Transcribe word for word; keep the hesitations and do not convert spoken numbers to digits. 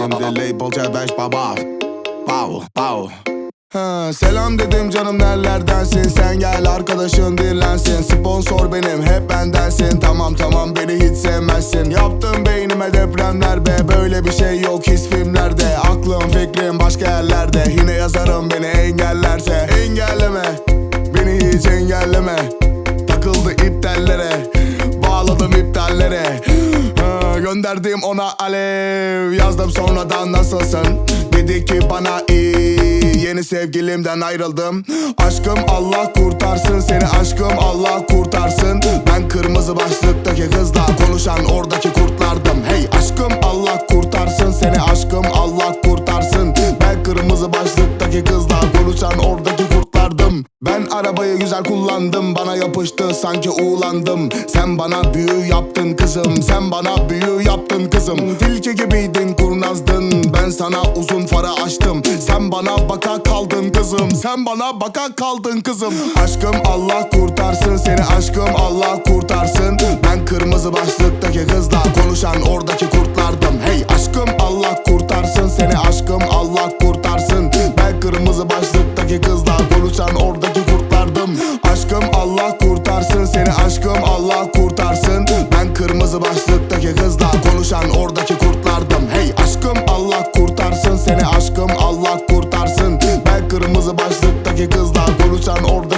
Şimdi label C beş baba. Pow pow. Ha, selam dedim canım nerelerdensin, sen gel arkadaşın dinlensin. Sponsor benim hep bendensin, tamam tamam beni hiç sevmezsin. Yaptım beynime depremler be, böyle bir şey yok his filmlerde. Aklım fikrim başka yerlerde, yine yazarım beni engellerse. Engelleme beni hiç engelleme, takıldı iptallere, bağladım iptallere. Ha, gönderdim ona alev, yazdım sonradan nasılsın, dedi ki bana iyi. Yeni sevgilimden ayrıldım. Aşkım Allah kurtarsın seni, aşkım Allah kurtarsın. Ben kırmızı başlıktaki kızla konuşan oradaki kurtlardım. Hey aşkım Allah kurtarsın seni, aşkım Allah kurtarsın. Ben kırmızı başlıktaki kızla konuşan oradaki kurtlardım. Ben arabayı güzel kullandım, bana yapıştı sanki uğlandım. Sen bana büyü yaptın kızım, sen bana büyü yaptın kızım. Tilki gibiydin kurnazdın, ben sana uzun fara açtım. Sen bana baka kaldın kızım, sen bana baka kaldın kızım. Aşkım Allah kurtarsın seni, aşkım Allah kurtarsın. Ben kırmızı başlıktaki kızla konuşan oradaki kurtlardım. Hey aşkım Allah kurtarsın seni, aşkım Allah kurtarsın. Ben kırmızı başlıktaki kızla konuşan oradaki kurtlardım. Aşkım Allah kurtarsın seni, aşkım Allah kurtarsın. Ben kırmızı başlıktaki kızla konuşan oradaki kurtlardım. Hey aşkım Allah kurtarsın seni, aşkım Allah kurtarsın. Ben kırmızı başlıktaki kızla konuşan orada